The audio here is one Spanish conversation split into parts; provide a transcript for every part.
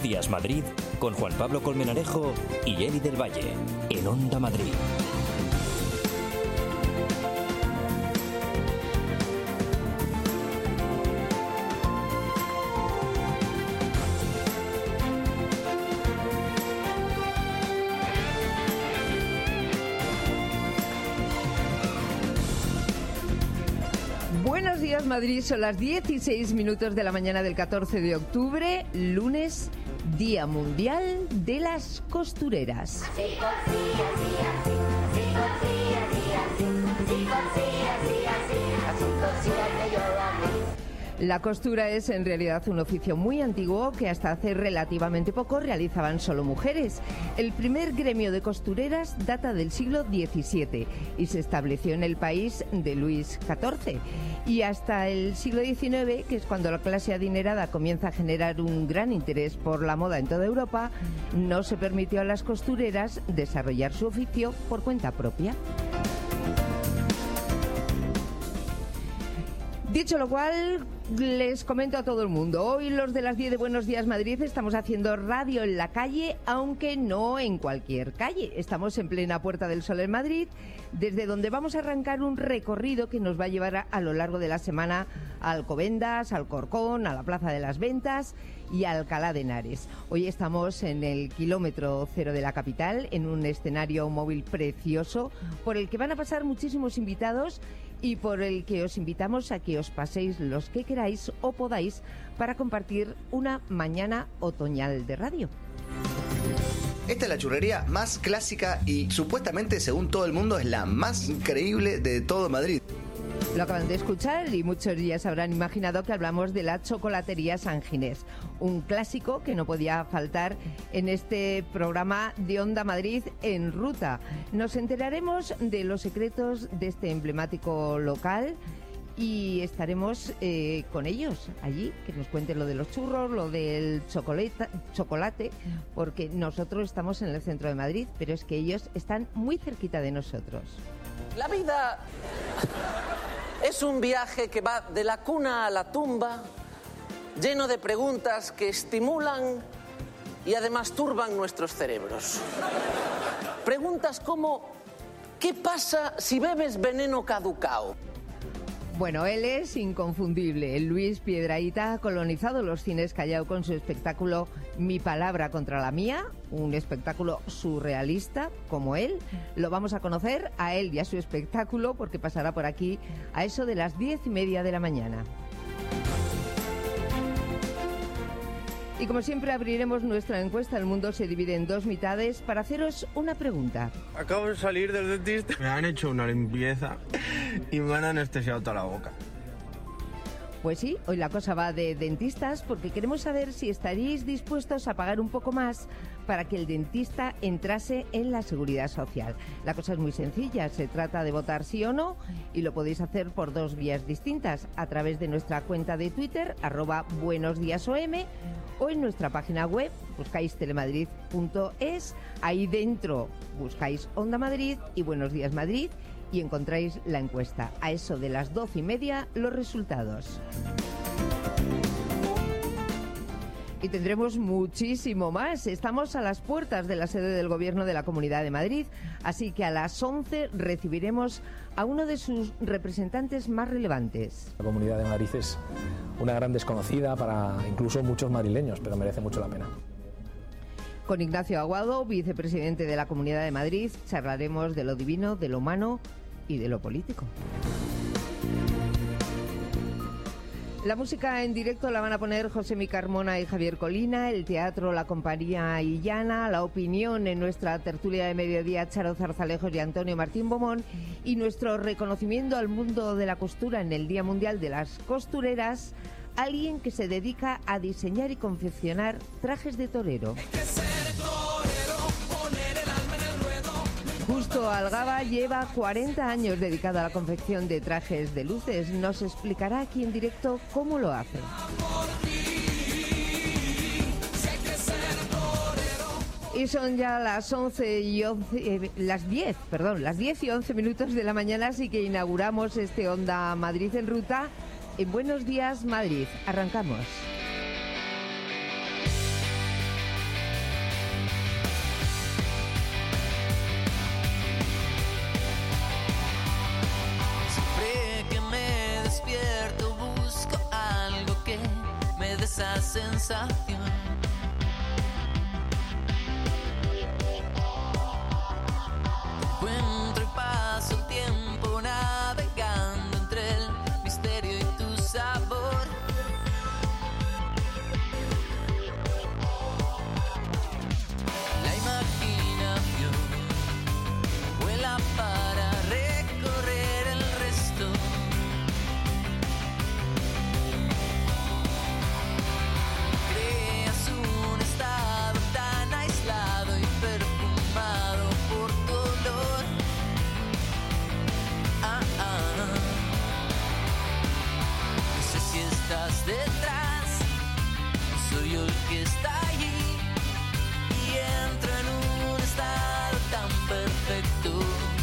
Días Madrid con Juan Pablo Colmenarejo y Eli del Valle en Onda Madrid. Buenos días, Madrid. Son las 16 minutos de la mañana del 14 de octubre, lunes, Día Mundial de las Costureras. La costura es en realidad un oficio muy antiguo que hasta hace relativamente poco realizaban solo mujeres. El primer gremio de costureras data del siglo XVII y se estableció en el país de Luis XIV. Y hasta el siglo XIX, que es cuando la clase adinerada comienza a generar un gran interés por la moda en toda Europa, no se permitió a las costureras desarrollar su oficio por cuenta propia. Dicho lo cual, les comento a todo el mundo. Hoy los de las 10 de Buenos Días Madrid estamos haciendo radio en la calle, aunque no en cualquier calle. Estamos en plena Puerta del Sol en Madrid, desde donde vamos a arrancar un recorrido que nos va a llevar a lo largo de la semana a Alcobendas, al Corcón, a la Plaza de las Ventas y a Alcalá de Henares. Hoy estamos en el kilómetro cero de la capital, en un escenario móvil precioso, por el que van a pasar muchísimos invitados y por el que os invitamos a que os paséis los que queráis o podáis para compartir una mañana otoñal de radio. Esta es la churrería más clásica y supuestamente, según todo el mundo, es la más increíble de todo Madrid. Lo acaban de escuchar y muchos ya se habrán imaginado que hablamos de la chocolatería San Ginés, un clásico que no podía faltar en este programa de Onda Madrid en ruta. Nos enteraremos de los secretos de este emblemático local y estaremos con ellos allí, que nos cuenten lo de los churros, lo del chocolate, porque nosotros estamos en el centro de Madrid, pero es que ellos están muy cerquita de nosotros. La vida es un viaje que va de la cuna a la tumba, lleno de preguntas que estimulan y además turban nuestros cerebros. Preguntas como, ¿qué pasa si bebes veneno caducao? Bueno, él es inconfundible. Luis Piedrahita ha colonizado los cines Callao con su espectáculo Mi Palabra contra la Mía, un espectáculo surrealista como él. Lo vamos a conocer a él y a su espectáculo porque pasará por aquí a eso de las 10:30 de la mañana. Y como siempre abriremos nuestra encuesta. El mundo se divide en dos mitades para haceros una pregunta. Acabo de salir del dentista. Me han hecho una limpieza y me han anestesiado toda la boca. Pues sí, hoy la cosa va de dentistas porque queremos saber si estaríais dispuestos a pagar un poco más para que el dentista entrase en la seguridad social. La cosa es muy sencilla, se trata de votar sí o no y lo podéis hacer por dos vías distintas, a través de nuestra cuenta de Twitter, @buenosdiasom, o en nuestra página web, buscáis telemadrid.es, ahí dentro buscáis Onda Madrid y Buenos Días Madrid y encontráis la encuesta. A eso de las 12:30 los resultados. Y tendremos muchísimo más. Estamos a las puertas de la sede del Gobierno de la Comunidad de Madrid, así que a las 11 recibiremos a uno de sus representantes más relevantes. La Comunidad de Madrid es una gran desconocida para incluso muchos madrileños, pero merece mucho la pena. Con Ignacio Aguado, vicepresidente de la Comunidad de Madrid, charlaremos de lo divino, de lo humano y de lo político. La música en directo la van a poner Josemi Carmona y Javier Colina, el teatro La Compañía Illana, la opinión en nuestra tertulia de mediodía Charo Zarzalejos y Antonio Martín Bomón y nuestro reconocimiento al mundo de la costura en el Día Mundial de las Costureras, alguien que se dedica a diseñar y confeccionar trajes de torero. Justo Algaba lleva 40 años dedicado a la confección de trajes de luces. Nos explicará aquí en directo cómo lo hace. Y son ya las 10 y 11 minutos de la mañana, así que inauguramos este Onda Madrid en ruta. En Buenos Días Madrid. Arrancamos. sensación. Encuentro y paso el tiempo navegando entre el misterio y tu sabor. La imaginación vuela para recorrer el resto. Creas un estado tan aislado y perfumado por dolor. No sé si estás detrás, soy yo el que está allí y entro en un estado tan perfecto.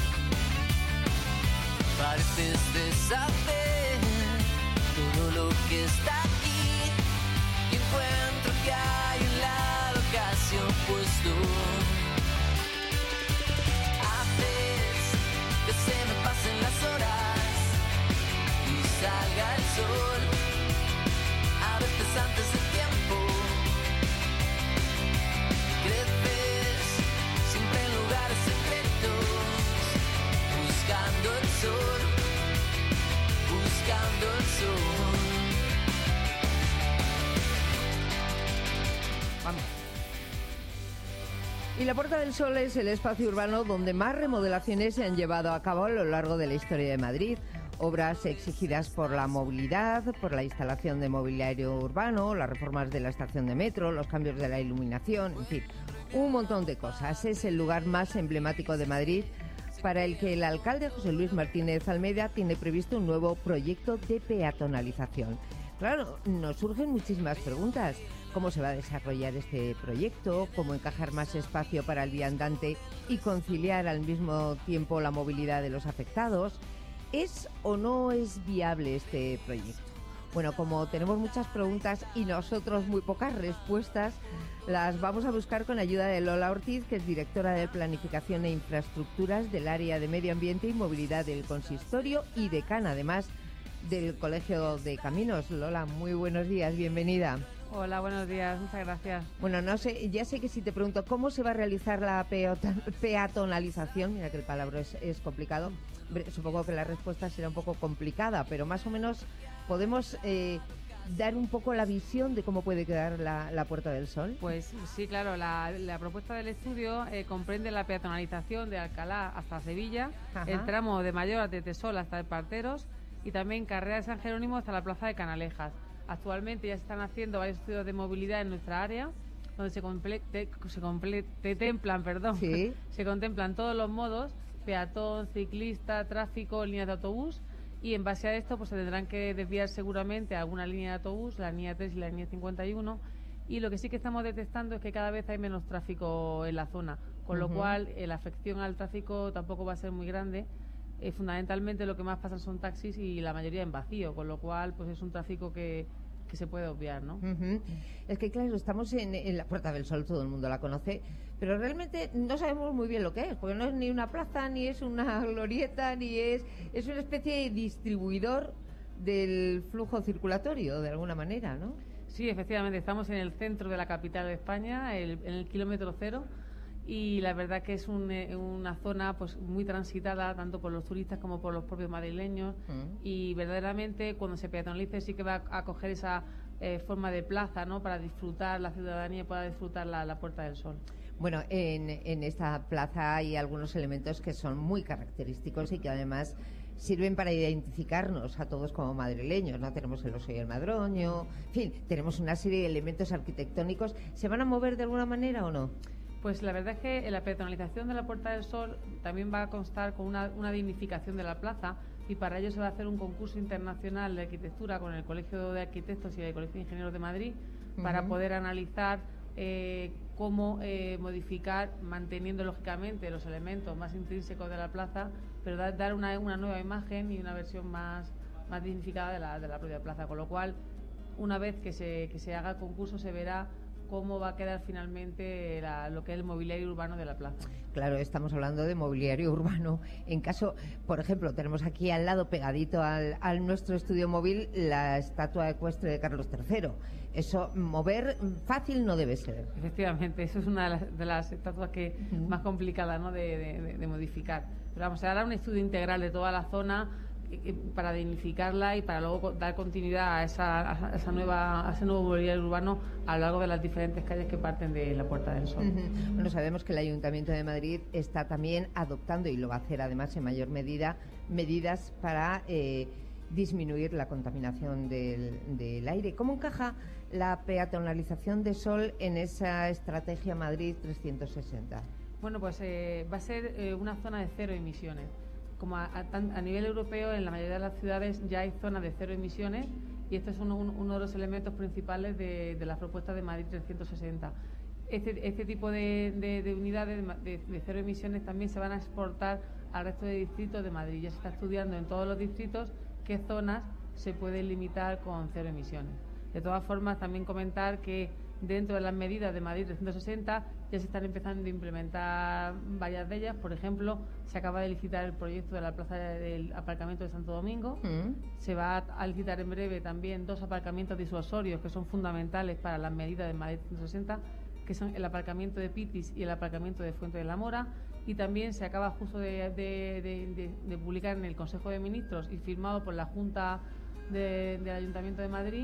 Pareces deshacer todo lo que está aquí y encuentro que hay un lado casi opuesto. Haces que se me pasen las horas y salga el sol, a veces antes del tiempo. Creces siempre en lugares secretos, buscando el sol, buscando el sol. Vamos. Y la Puerta del Sol es el espacio urbano donde más remodelaciones se han llevado a cabo a lo largo de la historia de Madrid. Obras exigidas por la movilidad, por la instalación de mobiliario urbano, las reformas de la estación de metro, los cambios de la iluminación, en fin, un montón de cosas. Es el lugar más emblemático de Madrid, para el que el alcalde José Luis Martínez Almeida tiene previsto un nuevo proyecto de peatonalización. Claro, nos surgen muchísimas preguntas. ¿Cómo se va a desarrollar este proyecto? ¿Cómo encajar más espacio para el viandante y conciliar al mismo tiempo la movilidad de los afectados? ¿Es o no es viable este proyecto? Bueno, como tenemos muchas preguntas y nosotros muy pocas respuestas, las vamos a buscar con ayuda de Lola Ortiz, que es directora de Planificación e Infraestructuras del Área de Medio Ambiente y Movilidad del Consistorio y decana, además, del Colegio de Caminos. Lola, muy buenos días, bienvenida. Hola, buenos días, muchas gracias. Bueno, no sé, ya sé que si te pregunto cómo se va a realizar la peatonalización, mira que el palabra es complicado, supongo que la respuesta será un poco complicada, pero más o menos podemos dar un poco la visión de cómo puede quedar la Puerta del Sol. Pues sí, claro, la propuesta del estudio comprende la peatonalización de Alcalá hasta Sevilla, Ajá. el tramo de Mayor de Tesol hasta el Parteros y también Carrera de San Jerónimo hasta la Plaza de Canalejas. Actualmente ya se están haciendo varios estudios de movilidad en nuestra área, donde se contemplan todos los modos, peatón, ciclista, tráfico, líneas de autobús, y en base a esto pues se tendrán que desviar seguramente alguna línea de autobús, la línea 3 y la línea 51, y lo que sí que estamos detectando es que cada vez hay menos tráfico en la zona, con lo cual la afección al tráfico tampoco va a ser muy grande. Fundamentalmente lo que más pasa son taxis y la mayoría en vacío, con lo cual pues es un tráfico que se puede obviar, ¿no? Es que claro, estamos en la Puerta del Sol, todo el mundo la conoce, pero realmente no sabemos muy bien lo que es, porque no es ni una plaza, ni es una glorieta, ni es una especie de distribuidor del flujo circulatorio, de alguna manera, ¿no? Sí, efectivamente, estamos en el centro de la capital de España, en el kilómetro cero, y la verdad que es una zona pues muy transitada tanto por los turistas como por los propios madrileños, y verdaderamente cuando se peatonalice sí que va a coger esa forma de plaza, ¿no?, para disfrutar la ciudadanía y pueda disfrutar la Puerta del Sol. Bueno, en esta plaza hay algunos elementos que son muy característicos y que además sirven para identificarnos a todos como madrileños, ¿no? Tenemos el oso y el madroño, en fin, tenemos una serie de elementos arquitectónicos. ¿Se van a mover de alguna manera o no? Pues la verdad es que la peatonalización de la Puerta del Sol también va a constar con una dignificación de la plaza, y para ello se va a hacer un concurso internacional de arquitectura con el Colegio de Arquitectos y el Colegio de Ingenieros de Madrid para poder analizar cómo modificar, manteniendo lógicamente los elementos más intrínsecos de la plaza, pero dar una nueva imagen y una versión más dignificada de la propia plaza, con lo cual una vez que se haga el concurso se verá cómo va a quedar finalmente lo que es el mobiliario urbano de la plaza. Claro, estamos hablando de mobiliario urbano. En caso, por ejemplo, tenemos aquí al lado, pegadito al nuestro estudio móvil, la estatua ecuestre de Carlos III. Eso, mover fácil no debe ser. Efectivamente, eso es una de las estatuas que más complicada, ¿no?, de modificar. Pero vamos, se hará un estudio integral de toda la zona para dignificarla y para luego dar continuidad a ese nuevo mobiliario urbano a lo largo de las diferentes calles que parten de la Puerta del Sol. Bueno, sabemos que el Ayuntamiento de Madrid está también adoptando, y lo va a hacer además en mayor medida, medidas para disminuir la contaminación del aire. ¿Cómo encaja la peatonalización de Sol en esa estrategia Madrid 360? Bueno, pues va a ser una zona de cero emisiones. Como a nivel europeo, en la mayoría de las ciudades ya hay zonas de cero emisiones, y esto es uno de los elementos principales de las propuestas de Madrid 360. Este tipo de unidades de cero emisiones también se van a exportar al resto de distritos de Madrid. Ya se está estudiando en todos los distritos qué zonas se pueden limitar con cero emisiones. De todas formas, también comentar que dentro de las medidas de Madrid 360 ya se están empezando a implementar varias de ellas. Por ejemplo, se acaba de licitar el proyecto de la plaza del aparcamiento de Santo Domingo. Se va a licitar en breve también 2 aparcamientos disuasorios que son fundamentales para las medidas de Madrid 360, que son el aparcamiento de Pitis y el aparcamiento de Fuente de la Mora. Y también se acaba justo de publicar en el Consejo de Ministros y firmado por la Junta del Ayuntamiento de Madrid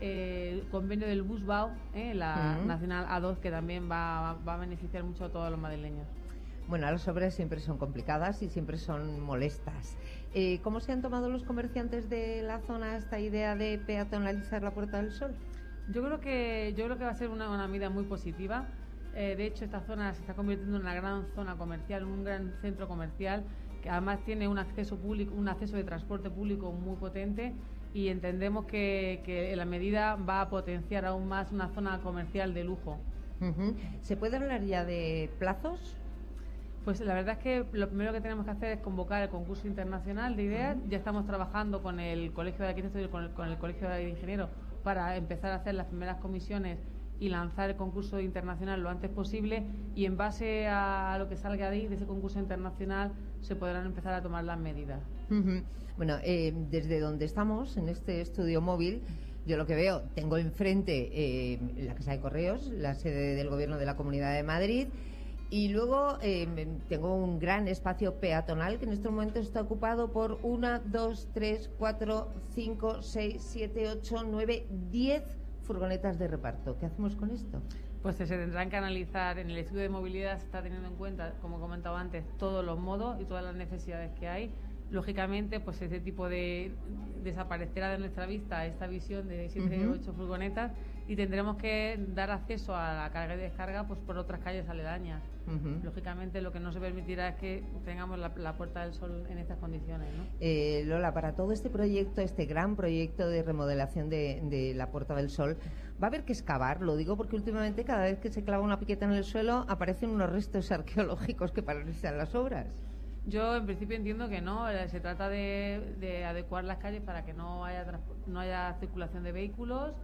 el convenio del Busbau, la Nacional A2, que también va a beneficiar mucho a todos los madrileños. Bueno, las obras siempre son complicadas y siempre son molestas. ¿Cómo se han tomado los comerciantes de la zona esta idea de peatonalizar la Puerta del Sol? Yo creo que va a ser una medida muy positiva. De hecho, esta zona se está convirtiendo en una gran zona comercial, un gran centro comercial, que además tiene un acceso de transporte público muy potente, y entendemos que la medida va a potenciar aún más una zona comercial de lujo. ¿Se puede hablar ya de plazos? Pues la verdad es que lo primero que tenemos que hacer es convocar el concurso internacional de ideas. Ya estamos trabajando con el Colegio de Arquitectos y con el Colegio de Ingenieros para empezar a hacer las primeras comisiones y lanzar el concurso internacional lo antes posible, y en base a lo que salga de ese concurso internacional se podrán empezar a tomar las medidas. Bueno, desde donde estamos, en este estudio móvil, yo lo que veo, tengo enfrente la Casa de Correos, la sede del Gobierno de la Comunidad de Madrid, y luego tengo un gran espacio peatonal que en estos momentos está ocupado por 1, 2, 3, 4, 5, 6, 7, 8, 9, 10 furgonetas de reparto. ¿Qué hacemos con esto? Pues se tendrán que analizar. En el estudio de movilidad se está teniendo en cuenta, como comentaba antes, todos los modos y todas las necesidades que hay. Lógicamente, pues ese tipo de desaparecerá de nuestra vista esta visión de 7 o 8 furgonetas, y tendremos que dar acceso a la carga y descarga pues por otras calles aledañas. Lógicamente, lo que no se permitirá es que tengamos la Puerta del Sol en estas condiciones, ¿no? Lola, para todo este proyecto, este gran proyecto de remodelación de la Puerta del Sol, va a haber que excavar. Lo digo porque últimamente, cada vez que se clava una piqueta en el suelo, aparecen unos restos arqueológicos que paralizan las obras. Yo en principio entiendo que no, se trata de adecuar las calles para que no haya circulación de vehículos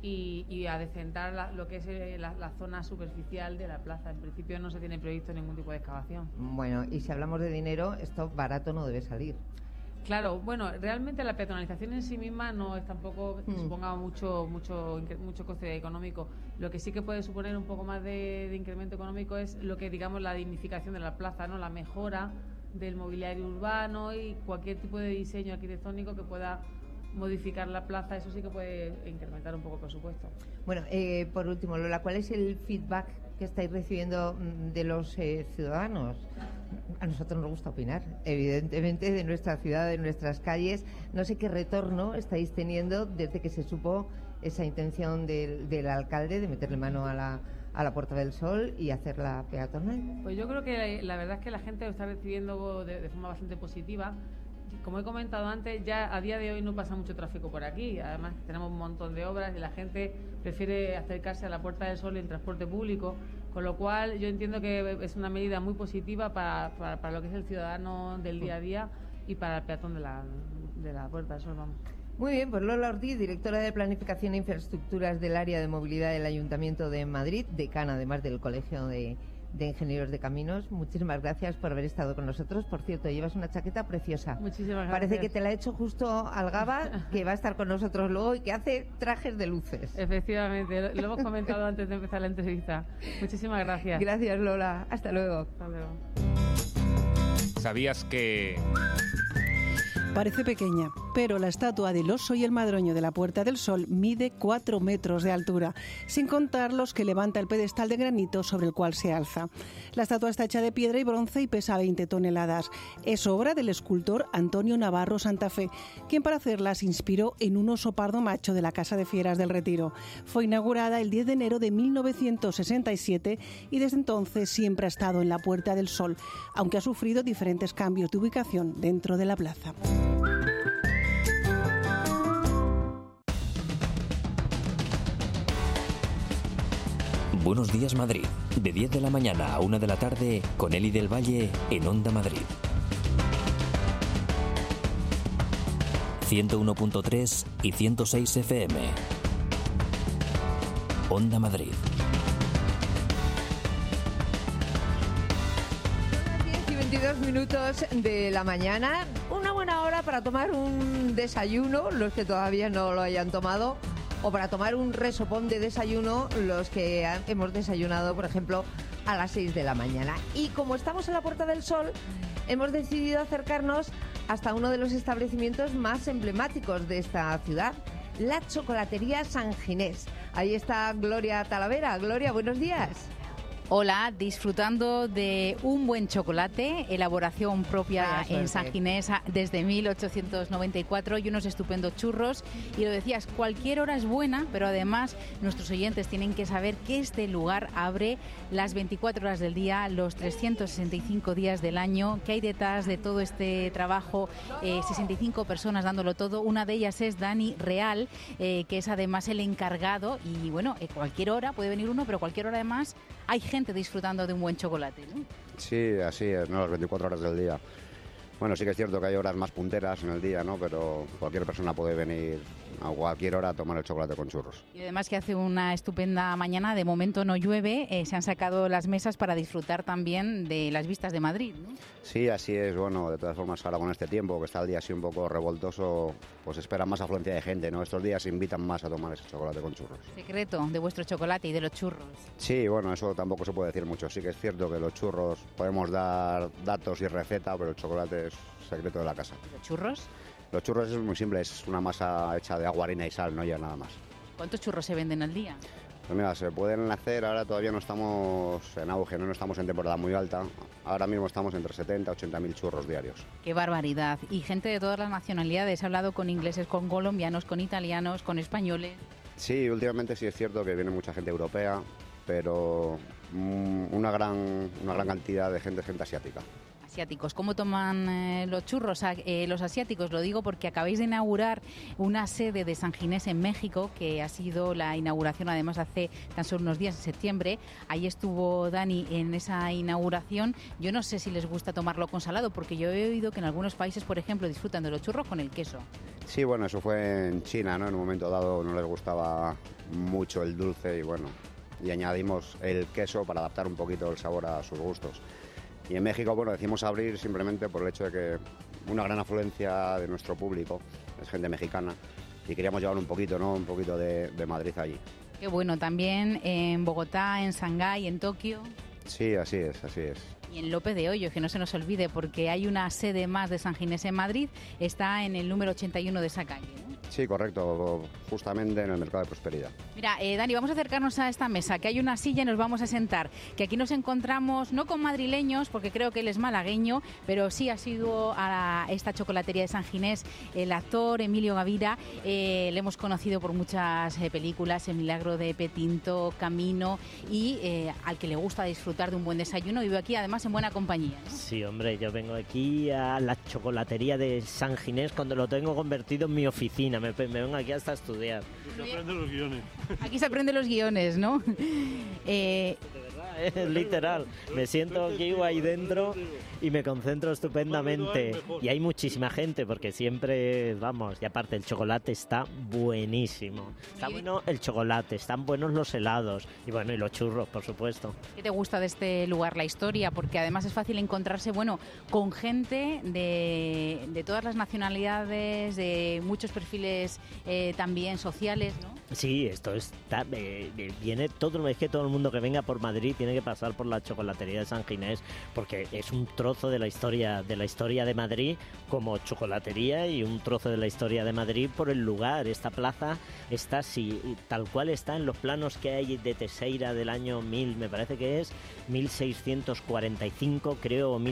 y adecentar lo que es la zona superficial de la plaza. En principio no se tiene previsto ningún tipo de excavación. Bueno, y si hablamos de dinero, esto barato no debe salir. Claro, bueno, realmente la peatonalización en sí misma no es tampoco que suponga mucho coste económico. Lo que sí que puede suponer un poco más de incremento económico es lo que, digamos, la dignificación de la plaza, ¿no? La mejora del mobiliario urbano y cualquier tipo de diseño arquitectónico que pueda modificar la plaza. Eso sí que puede incrementar un poco el presupuesto. Bueno, por último, Lola, ¿cuál es el feedback que estáis recibiendo de los ciudadanos? A nosotros nos gusta opinar, evidentemente, de nuestra ciudad, de nuestras calles. No sé qué retorno estáis teniendo desde que se supo esa intención del alcalde de meterle mano a la Puerta del Sol y hacerla peatonal. Pues yo creo que la verdad es que la gente lo está recibiendo de forma bastante positiva. Como he comentado antes, ya a día de hoy no pasa mucho tráfico por aquí. Además, tenemos un montón de obras y la gente prefiere acercarse a la Puerta del Sol en transporte público, con lo cual yo entiendo que es una medida muy positiva para lo que es el ciudadano del día a día y para el peatón de la Puerta del Sol, vamos. Muy bien, pues Lola Ortiz, directora de Planificación e Infraestructuras del Área de Movilidad del Ayuntamiento de Madrid, decana además del Colegio de Ingenieros de Caminos. Muchísimas gracias por haber estado con nosotros. Por cierto, llevas una chaqueta preciosa. Muchísimas gracias. Parece que te la ha hecho justo Algaba, que va a estar con nosotros luego y que hace trajes de luces. Efectivamente, lo hemos comentado antes de empezar la entrevista. Muchísimas gracias. Gracias, Lola. Hasta luego. Hasta luego. ¿Sabías que...? Parece pequeña, pero la estatua del oso y el madroño de la Puerta del Sol mide 4 metros de altura, sin contar los que levanta el pedestal de granito sobre el cual se alza. La estatua está hecha de piedra y bronce y pesa 20 toneladas. Es obra del escultor Antonio Navarro Santa Fe, quien para hacerla se inspiró en un oso pardo macho de la Casa de Fieras del Retiro. Fue inaugurada el 10 de enero de 1967 y desde entonces siempre ha estado en la Puerta del Sol, aunque ha sufrido diferentes cambios de ubicación dentro de la plaza. Buenos días Madrid, de 10 de la mañana a 1 de la tarde, con Eli del Valle en Onda Madrid. 101.3 y 106 FM. Onda Madrid. Son las 10 y 22 minutos de la mañana. Una buena hora para tomar un desayuno, los que todavía no lo hayan tomado, o para tomar un resopón de desayuno, los que hemos desayunado, por ejemplo, a las 6 de la mañana. Y como estamos en la Puerta del Sol, hemos decidido acercarnos hasta uno de los establecimientos más emblemáticos de esta ciudad, la Chocolatería San Ginés. Ahí está Gloria Talavera. Gloria, buenos días. Hola, disfrutando de un buen chocolate, elaboración propia en San Ginés desde 1894 y unos estupendos churros. Y lo decías, cualquier hora es buena, pero además nuestros oyentes tienen que saber que este lugar abre las 24 horas del día, los 365 días del año, que hay detrás de todo este trabajo 65 personas dándolo todo. Una de ellas es Dani Real, que es además el encargado. Y bueno, cualquier hora puede venir uno, pero cualquier hora además hay gente disfrutando de un buen chocolate, ¿no? Sí, así es, ¿no? Las 24 horas del día. Bueno, sí que es cierto que hay horas más punteras en el día, ¿no? Pero cualquier persona puede venir a cualquier hora a tomar el chocolate con churros. Y además que hace una estupenda mañana, de momento no llueve, se han sacado las mesas para disfrutar también de las vistas de Madrid, ¿no? Sí, así es. Bueno, de todas formas, ahora con este tiempo, que está el día así un poco revoltoso, pues espera más afluencia de gente, ¿no? Estos días invitan más a tomar ese chocolate con churros. Secreto de vuestro chocolate y de los churros. Sí, bueno, eso tampoco se puede decir mucho. Sí que es cierto que los churros podemos dar datos y receta, pero el chocolate es secreto de la casa. ¿Los churros? Los churros es muy simple, es una masa hecha de agua, harina y sal, no ya nada más. ¿Cuántos churros se venden al día? Pues mira, se pueden hacer, ahora todavía no estamos en auge, no estamos en temporada muy alta. Ahora mismo estamos entre 70 y 80 mil churros diarios. ¡Qué barbaridad! Y gente de todas las nacionalidades. He hablado con ingleses, con colombianos, con italianos, con españoles. Sí, últimamente sí es cierto que viene mucha gente europea, pero una gran cantidad de gente asiática. Asiáticos. ¿Cómo toman los churros los asiáticos? Lo digo porque acabáis de inaugurar una sede de San Ginés en México, que ha sido la inauguración además hace tan solo unos días, en septiembre. Ahí estuvo Dani en esa inauguración. Yo no sé si les gusta tomarlo con salado, porque yo he oído que en algunos países, por ejemplo, disfrutan de los churros con el queso. Sí, bueno, eso fue en China, ¿no? En un momento dado no les gustaba mucho el dulce y bueno, y añadimos el queso para adaptar un poquito el sabor a sus gustos. Y en México, bueno, decidimos abrir simplemente por el hecho de que una gran afluencia de nuestro público es gente mexicana y queríamos llevar un poquito, ¿no? Un poquito de Madrid allí. Qué bueno, también en Bogotá, en Shanghái, en Tokio. Sí, así es, así es. Y en López de Hoyo, que no se nos olvide, porque hay una sede más de San Ginés en Madrid, está en el número 81 de esa calle, ¿no? Sí, correcto, justamente en el Mercado de Prosperidad. Mira, Dani, vamos a acercarnos a esta mesa, que hay una silla y nos vamos a sentar. Que aquí nos encontramos, no con madrileños, porque creo que él es malagueño, pero sí ha sido a esta chocolatería de San Ginés el actor Emilio Gavira. Le hemos conocido por muchas películas, El milagro de Petinto, Camino, y al que le gusta disfrutar de un buen desayuno, vive aquí además en buena compañía, ¿no? Sí, hombre, yo vengo aquí a la chocolatería de San Ginés cuando lo tengo convertido en mi oficina. Me vengo aquí hasta estudiar. Se aprenden los guiones. Aquí se aprenden los guiones, ¿no? De verdad, literal. Me siento aquí o ahí dentro y me concentro estupendamente. Y hay muchísima gente porque siempre, vamos, y aparte el chocolate está buenísimo. Está bueno el chocolate, están buenos los helados y bueno, y los churros, por supuesto. ¿Qué te gusta de este lugar, la historia? Porque además es fácil encontrarse, bueno, con gente de todas las nacionalidades, de muchos perfiles también sociales, ¿no? Sí, esto está, viene todo, es que todo el mundo que venga por Madrid tiene que pasar por la chocolatería de San Ginés, porque es un trozo de la historia de Madrid como chocolatería y un trozo de la historia de Madrid por el lugar. Esta plaza está así, tal cual está en los planos que hay de Teixeira del año 1000, me parece que es 1645, creo, o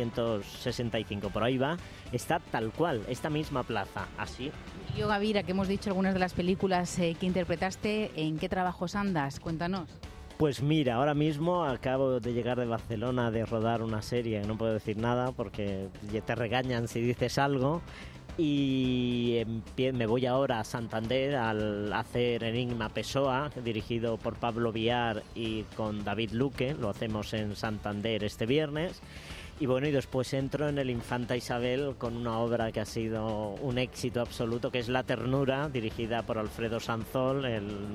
1665, por ahí va, está tal cual, esta misma plaza, así. Emilio Gavira, que hemos dicho algunas de las películas que interpretaste, ¿en qué trabajos andas? Cuéntanos. Pues mira, ahora mismo acabo de llegar de Barcelona de rodar una serie, no puedo decir nada porque te regañan si dices algo, y me voy ahora a Santander al hacer Enigma Pessoa, dirigido por Pablo Villar y con David Luque, lo hacemos en Santander este viernes. Y bueno, y después entro en el Infanta Isabel con una obra que ha sido un éxito absoluto, que es La Ternura, dirigida por Alfredo Sanzol,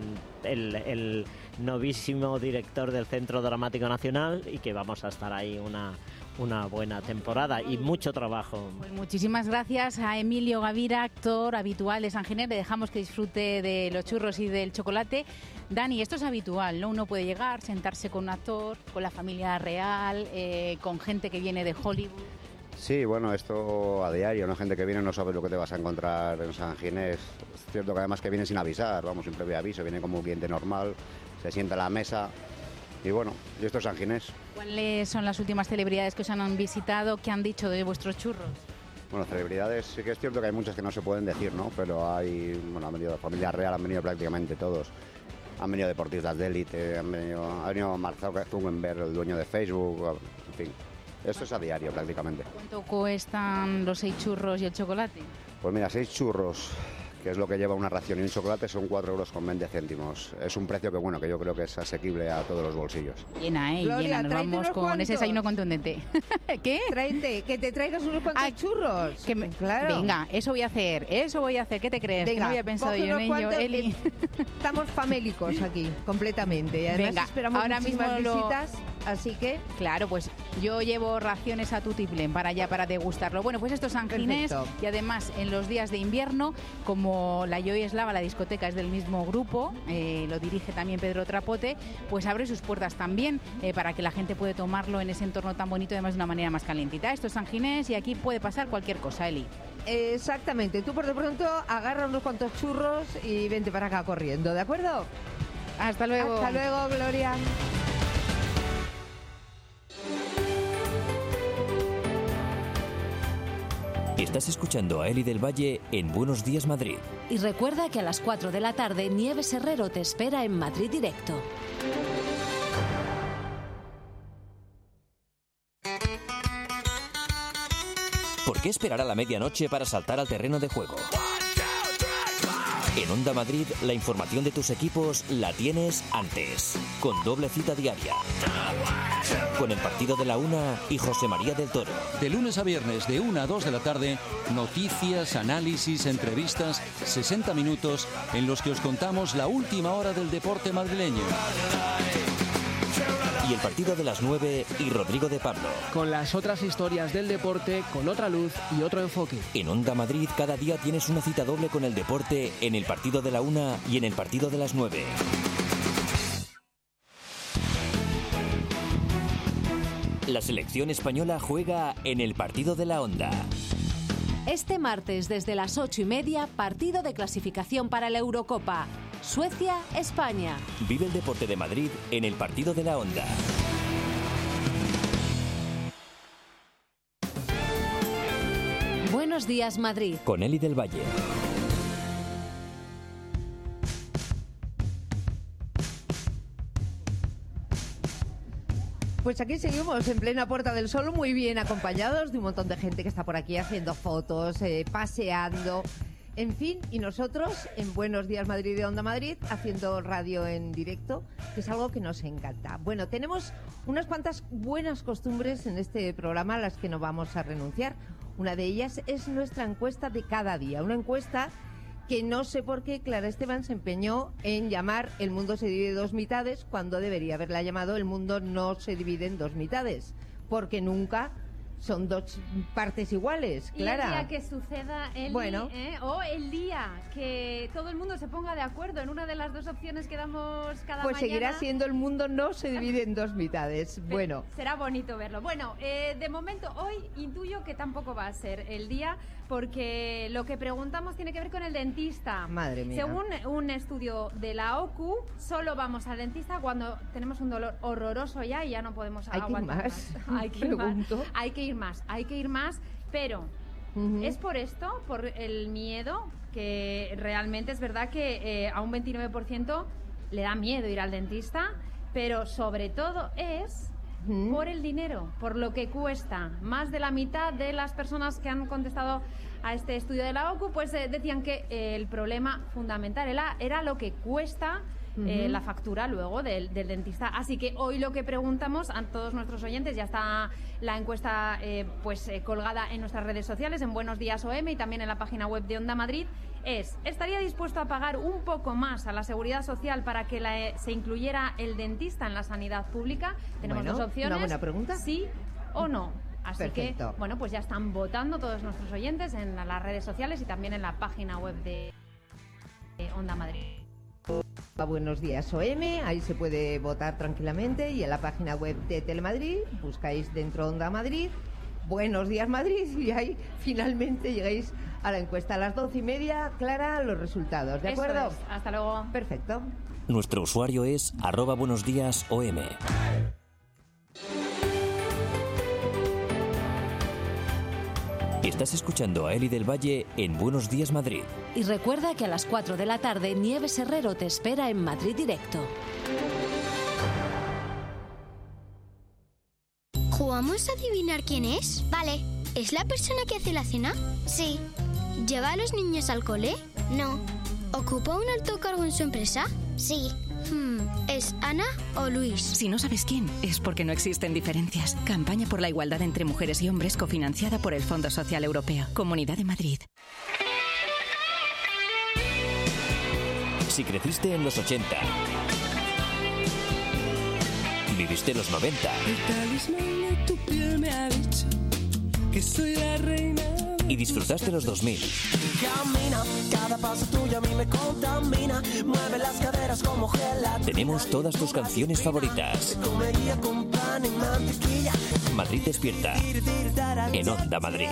el novísimo director del Centro Dramático Nacional, y que vamos a estar ahí una buena temporada y mucho trabajo. Pues muchísimas gracias a Emilio Gavira, actor habitual de San Ginés. Le dejamos que disfrute de los churros y del chocolate. Dani, esto es habitual, ¿no? Uno puede llegar, sentarse con un actor, con la familia real, con gente que viene de Hollywood. Sí, bueno, esto a diario, ¿no? Gente que viene no sabe lo que te vas a encontrar en San Ginés. Es cierto que además que viene sin avisar, vamos, sin previo aviso, viene como un cliente normal, se sienta a la mesa y bueno, y esto es San Ginés. ¿Cuáles son las últimas celebridades que os han visitado? ¿Qué han dicho de vuestros churros? Bueno, celebridades, sí que es cierto que hay muchas que no se pueden decir, ¿no? Pero hay, bueno, han venido de familia real, han venido prácticamente todos. Han venido deportistas de élite, ha venido Mark Zuckerberg, el dueño de Facebook, en fin. Esto es a diario prácticamente. ¿Cuánto cuestan los 6 churros y el chocolate? Pues mira, 6 churros, que es lo que lleva una ración, y un chocolate son 4,20 €. Es un precio que bueno, que yo creo que es asequible a todos los bolsillos. Llena, Gloria, llena. Nos vamos con cuantos. ese desayuno contundente. ¿Qué? Tráete, que te traigas unos cuantos churros. Claro. Venga, eso voy a hacer. ¿Qué te crees? Venga, que no había pensado coge yo en unos ello, cuantos, Eli. Estamos famélicos aquí, completamente. Y además Venga, esperamos ahora muchísimas mismo visitas, así que... Claro, pues yo llevo raciones a tutiplén para degustarlo. Bueno, pues esto es San Ginés, y además en los días de invierno, como la Joy Eslava, la discoteca es del mismo grupo, lo dirige también Pedro Trapote, pues abre sus puertas también para que la gente pueda tomarlo en ese entorno tan bonito, además de una manera más calentita. Esto es San Ginés y aquí puede pasar cualquier cosa, Eli. Exactamente, tú por de pronto agarra unos cuantos churros y vente para acá corriendo, ¿de acuerdo? Hasta luego. Hasta luego, Gloria. Estás escuchando a Eli del Valle en Buenos Días Madrid. Y recuerda que a las 4 de la tarde Nieves Herrero te espera en Madrid Directo. ¿Por qué esperar a la medianoche para saltar al terreno de juego? En Onda Madrid, la información de tus equipos la tienes antes, con doble cita diaria. Con el partido de la 1 y José María del Toro. De lunes a viernes, de 1 a 2 de la tarde, noticias, análisis, entrevistas, 60 minutos en los que os contamos la última hora del deporte madrileño. Y el partido de las 9 y Rodrigo de Pablo. Con las otras historias del deporte, con otra luz y otro enfoque. En Onda Madrid cada día tienes una cita doble con el deporte en el partido de la 1 y en el partido de las 9. La selección española juega en el partido de la Onda. Este martes desde las 8:30, partido de clasificación para la Eurocopa. Suecia-España. Vive el deporte de Madrid en el partido de la Onda. Buenos días, Madrid. Con Eli del Valle. Pues aquí seguimos en plena Puerta del Sol, muy bien acompañados de un montón de gente que está por aquí haciendo fotos, paseando. En fin, y nosotros en Buenos Días Madrid de Onda Madrid, haciendo radio en directo, que es algo que nos encanta. Bueno, tenemos unas cuantas buenas costumbres en este programa a las que no vamos a renunciar. Una de ellas es nuestra encuesta de cada día, una encuesta que no sé por qué Clara Esteban se empeñó en llamar El mundo se divide en dos mitades, cuando debería haberla llamado El mundo no se divide en dos mitades, porque nunca son dos partes iguales, Clara. Y el día que suceda, o el día que todo el mundo se ponga de acuerdo en una de las dos opciones que damos cada mañana. Pues seguirá siendo El mundo no se divide en dos mitades. Bueno. Será bonito verlo. Bueno, de momento hoy intuyo que tampoco va a ser el día, porque lo que preguntamos tiene que ver con el dentista. Madre mía. Según un estudio de la OCU, solo vamos al dentista cuando tenemos un dolor horroroso ya y ya no podemos aguantar más. Hay que ir más, pero es por esto, por el miedo, que realmente es verdad que a un 29% le da miedo ir al dentista, pero sobre todo es por el dinero, por lo que cuesta. Más de la mitad de las personas que han contestado a este estudio de la OCU pues decían que el problema fundamental era lo que cuesta la factura luego del dentista. Así que hoy lo que preguntamos a todos nuestros oyentes, ya está la encuesta colgada en nuestras redes sociales, en Buenos Días OM y también en la página web de Onda Madrid, es: ¿estaría dispuesto a pagar un poco más a la Seguridad Social para que se incluyera el dentista en la sanidad pública? Tenemos dos opciones. Una buena pregunta. Sí o no. Así Perfecto. que, pues ya están votando todos nuestros oyentes en las redes sociales y también en la página web de Onda Madrid. A Buenos Días OM, ahí se puede votar tranquilamente, y en la página web de Telemadrid buscáis dentro Onda Madrid Buenos Días Madrid y ahí finalmente llegáis a la encuesta a las 12:30. Clara, los resultados, ¿de acuerdo? Eso es. Hasta luego. Perfecto. Nuestro usuario es @buenosdiasom. Estás escuchando a Eli del Valle en Buenos Días Madrid. Y recuerda que a las 4 de la tarde Nieves Herrero te espera en Madrid Directo. ¿Jugamos a adivinar quién es? Vale. ¿Es la persona que hace la cena? Sí. ¿Lleva a los niños al cole? No. ¿Ocupa un alto cargo en su empresa? Sí. ¿Es Ana o Luis? Si no sabes quién, es porque no existen diferencias. Campaña por la igualdad entre mujeres y hombres, cofinanciada por el Fondo Social Europeo. Comunidad de Madrid. Si creciste en los 80, viviste los 90, el talismán de tu piel me ha dicho que soy la reina y disfrutaste los 2000. Camina, cada paso tuyo a mí me contamina, mueve las caderas como gelatina. Tenemos todas tus canciones favoritas. Comería con pan y mantequilla. Madrid despierta en Onda Madrid.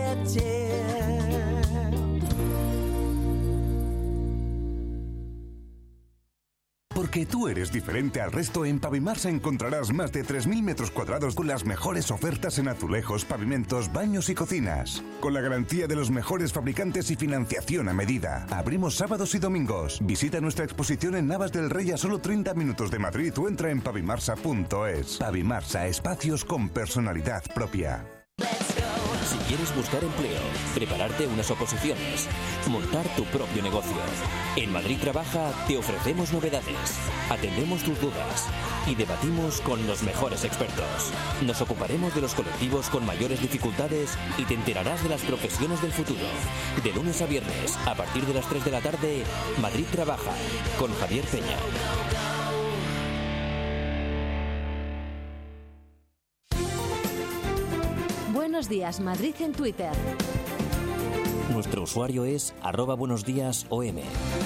Porque tú eres diferente al resto, en Pavimarsa encontrarás más de 3.000 metros cuadrados con las mejores ofertas en azulejos, pavimentos, baños y cocinas. Con la garantía de los mejores fabricantes y financiación a medida. Abrimos sábados y domingos. Visita nuestra exposición en Navas del Rey a solo 30 minutos de Madrid o entra en pavimarsa.es. Pavimarsa, espacios con personalidad propia. Si quieres buscar empleo, prepararte unas oposiciones, montar tu propio negocio, en Madrid Trabaja te ofrecemos novedades, atendemos tus dudas y debatimos con los mejores expertos. Nos ocuparemos de los colectivos con mayores dificultades y te enterarás de las profesiones del futuro. De lunes a viernes, a partir de las 3 de la tarde, Madrid Trabaja, con Javier Peña. Buenos Días Madrid en Twitter. Nuestro usuario es @buenosdiasom.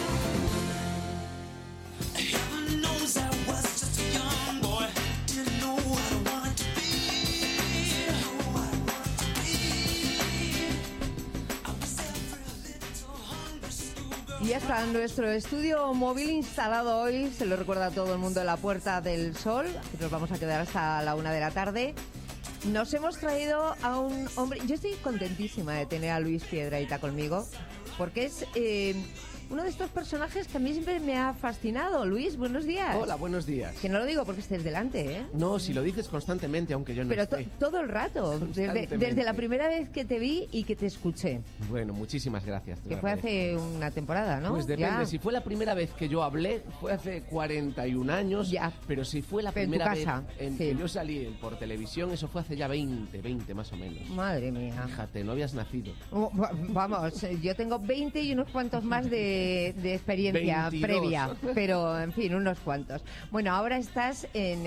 Y ya está nuestro estudio móvil instalado hoy, se lo recuerda a todo el mundo, en la Puerta del Sol, que nos vamos a quedar hasta la 1 de la tarde. Nos hemos traído a un hombre, yo estoy contentísima de tener a Luis Piedrahita conmigo, porque es uno de estos personajes que a mí siempre me ha fascinado. Luis, buenos días. Hola, buenos días. Que no lo digo porque estés delante, ¿eh? No, si lo dices constantemente, aunque yo no Pero esté. todo el rato, desde la primera vez que te vi y que te escuché. Bueno, muchísimas gracias. Que fue hace una temporada, ¿no? Pues depende, ya. Si fue la primera vez que yo hablé, fue hace 41 años, ya. Pero si fue la primera vez en que yo salí por televisión, eso fue hace ya 20 más o menos. Madre mía. Fíjate, no habías nacido. Vamos, yo tengo 20 y unos cuantos más de experiencia 22. previa, pero en fin, unos cuantos. Bueno, ahora estás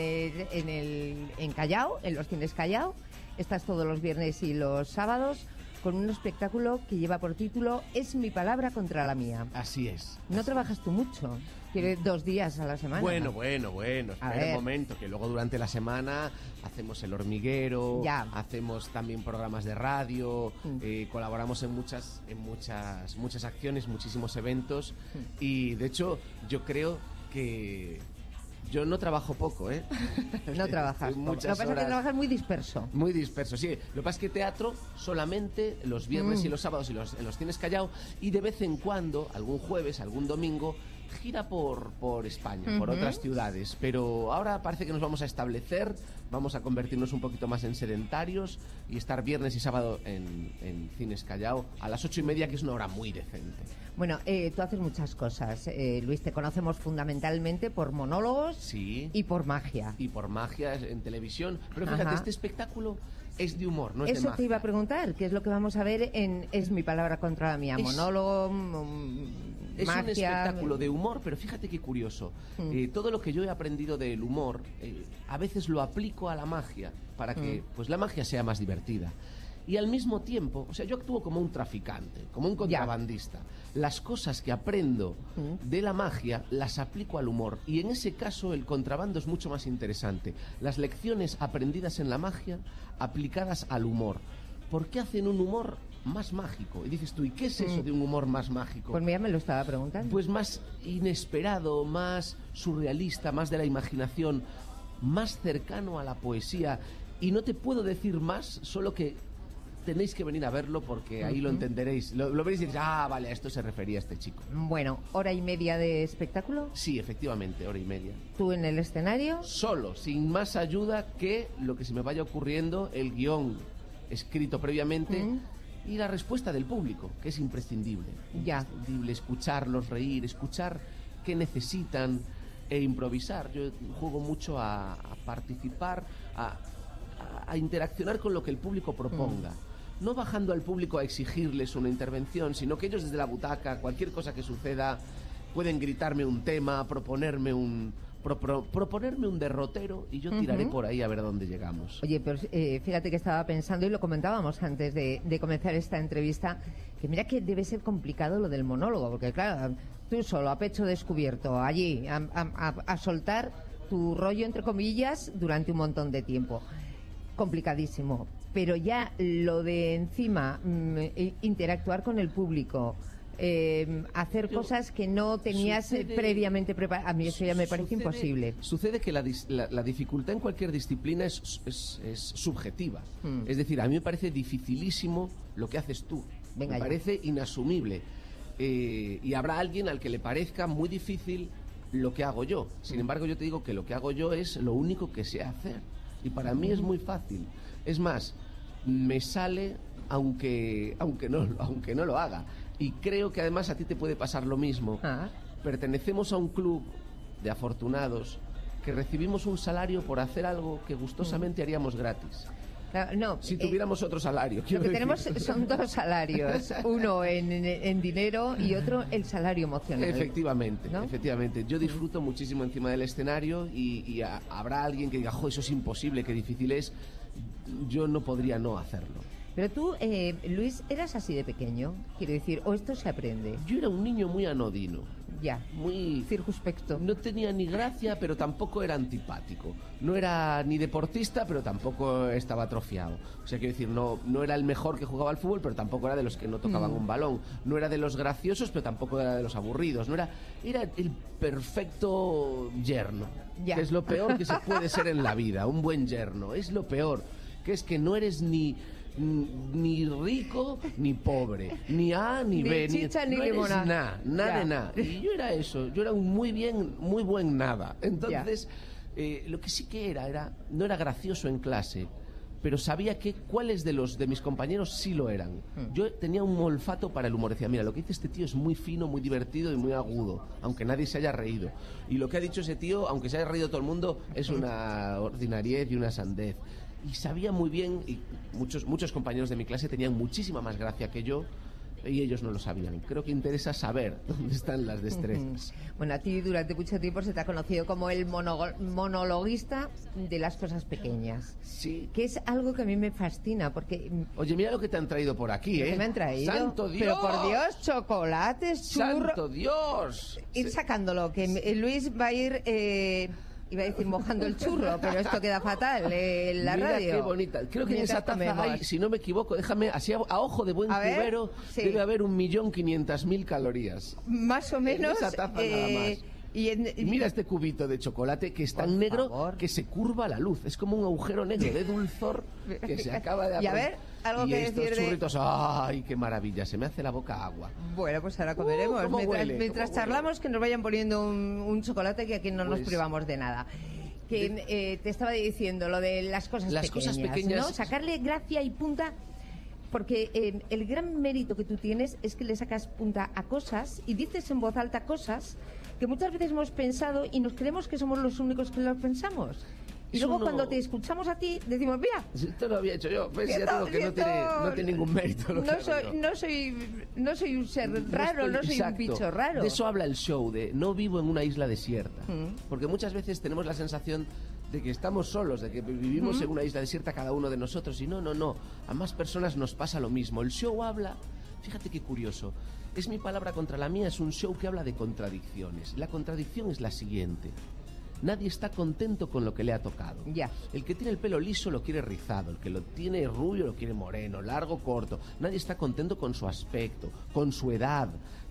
en Callao, en los Cines Callao, estás todos los viernes y los sábados con un espectáculo que lleva por título Es mi palabra contra la mía. Así es. ¿No trabajas tú mucho? Quiere 2 días a la semana. Bueno, espera un momento, que luego durante la semana hacemos El Hormiguero, hacemos también programas de radio, colaboramos en muchas acciones, muchísimos eventos, y de hecho yo creo que yo no trabajo poco, ¿eh? No trabajas poco. Lo que pasa es que trabajas muy disperso. Muy disperso, sí. Lo que pasa es que teatro solamente los viernes y los sábados y en los Cines Callao, y de vez en cuando, algún jueves, algún domingo, gira por España, por otras ciudades. Pero ahora parece que nos vamos a establecer, vamos a convertirnos un poquito más en sedentarios y estar viernes y sábado en Cines Callao a las 8:30, que es una hora muy decente. Bueno, tú haces muchas cosas, Luis. Te conocemos fundamentalmente por monólogos y por magia. Y por magia en televisión. Pero fíjate, este espectáculo es de humor, no es de magia. Eso te iba a preguntar, ¿qué es lo que vamos a ver en Es mi palabra contra la mía? Monólogo, es magia. Un espectáculo de humor, pero fíjate qué curioso. Todo lo que yo he aprendido del humor, a veces lo aplico a la magia para que pues la magia sea más divertida. Y al mismo tiempo, o sea, yo actúo como un traficante, como un contrabandista. Las cosas que aprendo de la magia las aplico al humor. Y en ese caso el contrabando es mucho más interesante. Las lecciones aprendidas en la magia aplicadas al humor. ¿Por qué hacen un humor más mágico? Y dices tú, ¿y qué es eso de un humor más mágico? Pues mira, me lo estaba preguntando. Pues más inesperado, más surrealista, más de la imaginación, más cercano a la poesía. Y no te puedo decir más, solo que tenéis que venir a verlo porque ahí lo entenderéis. Lo veréis y diréis, vale, a esto se refería este chico. Bueno, ¿hora y media de espectáculo? Sí, efectivamente, 1:30. ¿Tú en el escenario? Solo, sin más ayuda que lo que se me vaya ocurriendo, el guión escrito previamente y la respuesta del público, que es imprescindible. Imprescindible escucharlos, reír, escuchar qué necesitan e improvisar. Yo juego mucho a participar, a interaccionar con lo que el público proponga. No bajando al público a exigirles una intervención, sino que ellos desde la butaca, cualquier cosa que suceda, pueden gritarme un tema, proponerme un derrotero y yo tiraré por ahí a ver a dónde llegamos. Oye, pero fíjate que estaba pensando, y lo comentábamos antes de comenzar esta entrevista, que mira que debe ser complicado lo del monólogo, porque claro, tú solo a pecho descubierto, allí, a soltar tu rollo, entre comillas, durante un montón de tiempo. Complicadísimo. Pero ya lo de encima, interactuar con el público, hacer cosas que no tenías previamente preparadas, a mí eso ya me parece imposible. Sucede que la dificultad en cualquier disciplina es subjetiva. Es decir, a mí me parece dificilísimo lo que haces tú. Me parece inasumible. Y habrá alguien al que le parezca muy difícil lo que hago yo. Sin embargo, yo te digo que lo que hago yo es lo único que sé hacer. Y para mí es muy fácil. Es más, me sale aunque no lo haga. Y creo que además a ti te puede pasar lo mismo. Pertenecemos a un club de afortunados que recibimos un salario por hacer algo que gustosamente haríamos gratis. No, si tuviéramos otro salario. Lo que tenemos son 2 salarios, uno en dinero y otro el salario emocional. Efectivamente, ¿no? Efectivamente. Yo disfruto muchísimo encima del escenario y habrá alguien que diga, eso es imposible, qué difícil es. Yo no podría no hacerlo. Pero tú, Luis, ¿eras así de pequeño? Quiero decir, ¿o esto se aprende? Yo era un niño muy anodino. Ya, muy circunspecto. No tenía ni gracia, pero tampoco era antipático. No era ni deportista, pero tampoco estaba atrofiado. O sea, quiero decir, no era el mejor que jugaba al fútbol, pero tampoco era de los que no tocaban un balón. No era de los graciosos, pero tampoco era de los aburridos. Era el perfecto yerno. Que es lo peor que se puede ser en la vida, un buen yerno. Es lo peor, que es que no eres ni ni rico ni pobre, ni A ni B, ni chicha ni no limonada. Nada de nada. Y yo era eso, yo era un muy buen nada. Entonces, lo que sí que no era gracioso en clase, pero sabía cuáles de mis compañeros sí lo eran. Yo tenía un olfato para el humor. Decía, mira, lo que dice este tío es muy fino, muy divertido y muy agudo, aunque nadie se haya reído. Y lo que ha dicho ese tío, aunque se haya reído todo el mundo, es una ordinariez y una sandez. Y sabía muy bien, y muchos compañeros de mi clase tenían muchísima más gracia que yo, y ellos no lo sabían. Creo que interesa saber dónde están las destrezas. Bueno, a ti durante mucho tiempo se te ha conocido como el monologuista de las cosas pequeñas. Sí. Que es algo que a mí me fascina, porque... Oye, mira lo que te han traído por aquí, ¿Qué me han traído? ¡Santo Dios! Pero por Dios, chocolates, churros... ¡Santo Dios! Ir sacándolo, que Luis va a ir... Iba a decir mojando el churro, pero esto queda fatal en la radio. Mira qué bonita. Creo que en esa taza hay, si no me equivoco, déjame, así a ojo de buen cubero, debe haber 1.500.000 calorías. Más o menos. En esa taza nada más. Y mira este cubito de chocolate que es tan negro que se curva la luz. Es como un agujero negro de dulzor que se acaba de... Y a ver, algo que estos decir churritos, ¡ay, qué maravilla! Se me hace la boca agua. Bueno, pues ahora comeremos. Mientras charlamos, que nos vayan poniendo un chocolate, que aquí no nos privamos de nada. Que te estaba diciendo lo de las cosas pequeñas, ¿no? Sacarle gracia y punta... Porque el gran mérito que tú tienes es que le sacas punta a cosas y dices en voz alta cosas que muchas veces hemos pensado y nos creemos que somos los únicos que lo pensamos. Y luego cuando te escuchamos a ti, decimos, mira... Esto lo había hecho yo. ¿Ves? Ya digo que no tiene ningún mérito. No soy un ser raro, no soy un bicho raro. De eso habla el show, de no vivo en una isla desierta. Porque muchas veces tenemos la sensación de que estamos solos, de que vivimos en una isla desierta cada uno de nosotros. Y no. A más personas nos pasa lo mismo. El show habla... Fíjate qué curioso. Es mi palabra contra la mía, es un show que habla de contradicciones. La contradicción es la siguiente. Nadie está contento con lo que le ha tocado. El que tiene el pelo liso lo quiere rizado, el que lo tiene rubio lo quiere moreno, largo, corto. Nadie está contento con su aspecto, con su edad.